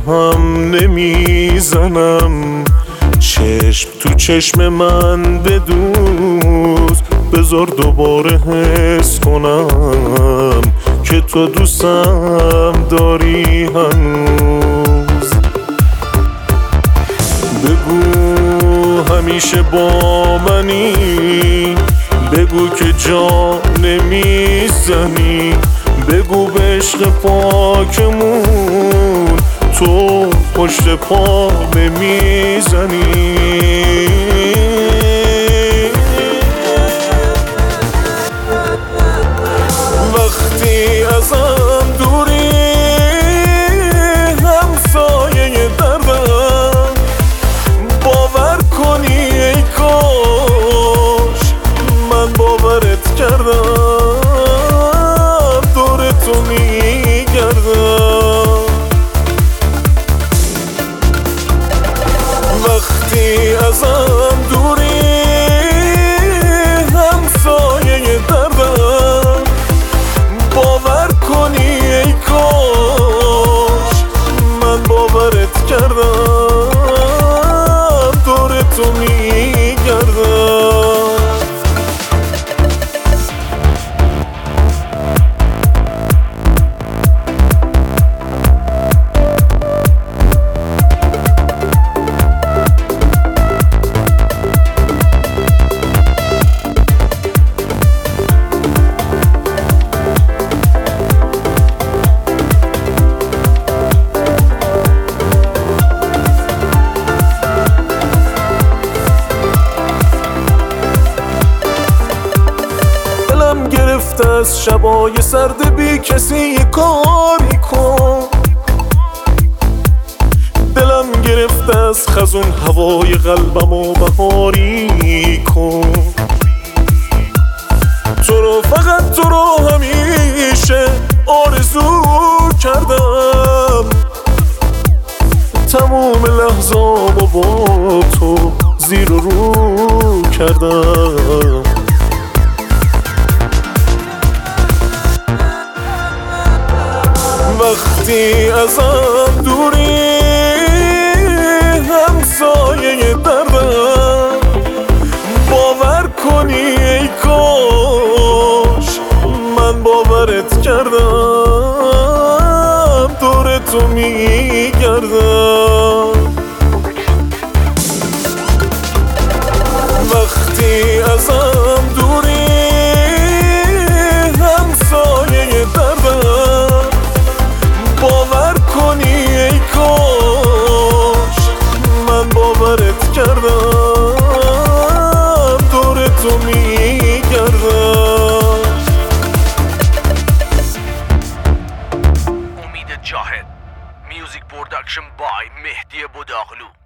هم نمیزنم. چشم تو چشم من بدوز، بذار دوباره حس کنم که تو دوستم داری هنوز. بگو همیشه با منی، بگو که جا نمیزنی، بگو به عشق پاکمون تو پشت پا نمیزنی. وقتی ازم دوری همسایه دردم، باور کنی ای کاش من باورت کردم، دور تو میگردم. وقتی ازم دوری همسایه دردم، باور کنی ای کاش من باورت کردم، دور تو میگردم. گرفته از شبای سرد بی کسی کاری کن، دلم گرفته از خزون هوای قلبم و بهاری کن. تو رو فقط تو رو همیشه آرزو کردم، تموم لحظامو با تو زیر و رو کردم. وقتی ازم دوری همسایه دردم، باور کنی ای کاش من باورت کردم، دور تو میگردم. وقتی ازم دوری همسایه دردم، باور کنی ای کاش من باورت کردم، دور تو میگردم. امید جاهد، میوزیک پرودکشن بای مهدی بوداغلو.